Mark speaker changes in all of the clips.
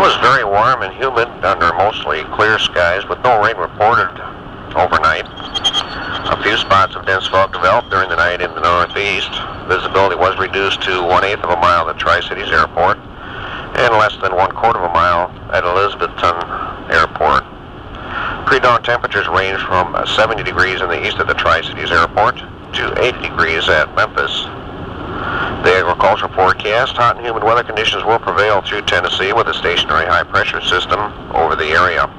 Speaker 1: was very warm and humid under mostly clear skies with no rain reported overnight. A few spots of dense fog developed during the night in the northeast. Visibility was reduced to 1/8 of a mile at Tri-Cities Airport and less than 1/4 of a mile at Elizabethton Airport. Pre-dawn temperatures range from 70 degrees in the east at the Tri-Cities Airport to 80 degrees at Memphis. The agricultural forecast: hot and humid weather conditions will prevail through Tennessee with a stationary high-pressure system over the area.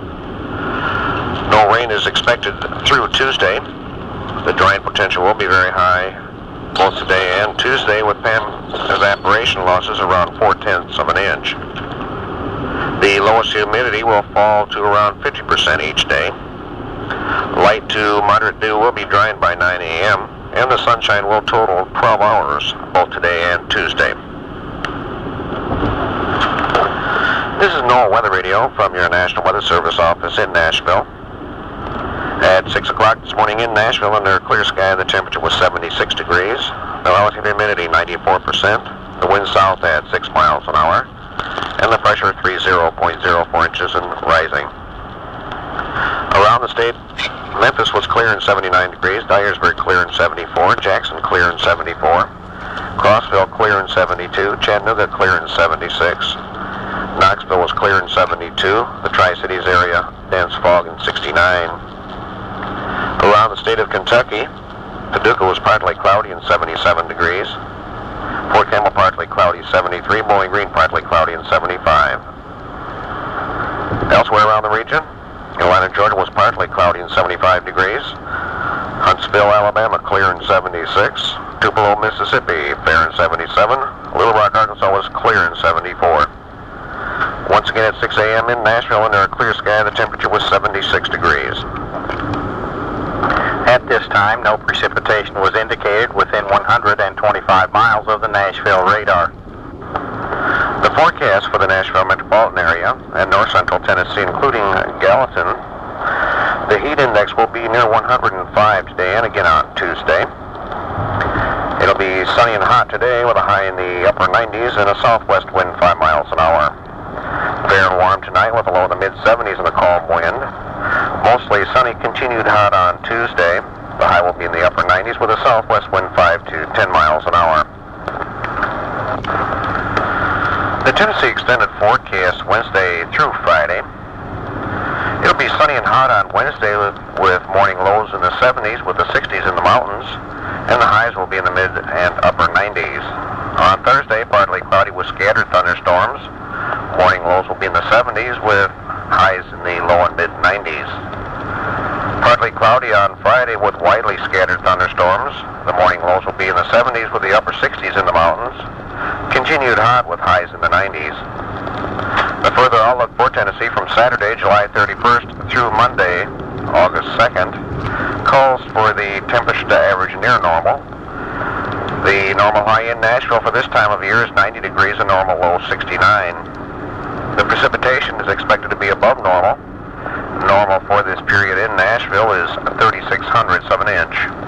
Speaker 1: No rain is expected through Tuesday. The drying potential will be very high both today and Tuesday, with evaporation losses around 4/10 of an inch. The lowest humidity will fall to around 50% each day. Light to moderate dew will be drying by 9 a.m., and the sunshine will total 12 hours both today and Tuesday. This is NOAA Weather Radio from your National Weather Service office in Nashville. At 6 o'clock this morning in Nashville, under clear sky, the temperature was 76 degrees. The relative humidity 94%. The wind south at 6 miles an hour. And the pressure 30.04 inches and rising. Around the state, Memphis was clear in 79 degrees. Dyersburg clear in 74. Jackson clear in 74. Crossville clear in 72. Chattanooga clear in 76. Knoxville was clear in 72. The Tri-Cities area, dense fog in 69. Around the state of Kentucky, Paducah was partly cloudy in 77 degrees. Fort Campbell partly cloudy 73. Bowling Green partly cloudy in 75. Elsewhere around the region, Atlanta, Georgia was partly cloudy in 75 degrees. Huntsville, Alabama clear in 76. Tupelo, Mississippi fair in 77. Little Rock, Arkansas was clear in 74. Once again at 6 a.m. in Nashville, under a clear sky, the temperature was 76 degrees.
Speaker 2: At this time, no precipitation was indicated within 125 miles of the Nashville radar.
Speaker 1: The forecast for the Nashville metropolitan area and north central Tennessee, including Gallatin, the heat index will be near 105 today and again on Tuesday. It'll be sunny and hot today with a high in the upper 90s and a southwest wind 5 miles an hour. Fair and warm tonight with a low in the mid-70s and a calm wind. Mostly sunny, continued hot on Tuesday. The high will be in the upper 90s with a southwest wind 5 to 10 miles an hour. The Tennessee extended forecast Wednesday through Friday. It'll be sunny and hot on Wednesday with morning lows in the 70s with the 60s in the mountains, and the highs will be in the mid and upper 90s. On Thursday, partly cloudy with scattered thunderstorms. Morning lows will be in the 70s with highs in the low and mid 90s. Partly cloudy on Friday with widely scattered thunderstorms. The morning lows will be in the 70s with the upper 60s in the mountains. Continued hot with highs in the 90s. The further outlook for Tennessee from Saturday, July 31st through Monday, August 2nd, calls for the temperature to average near normal. The normal high in Nashville for this time of year is 90 degrees and normal low 69. The precipitation is expected to be above normal. Normal for this period in Nashville is 0.36 of an inch.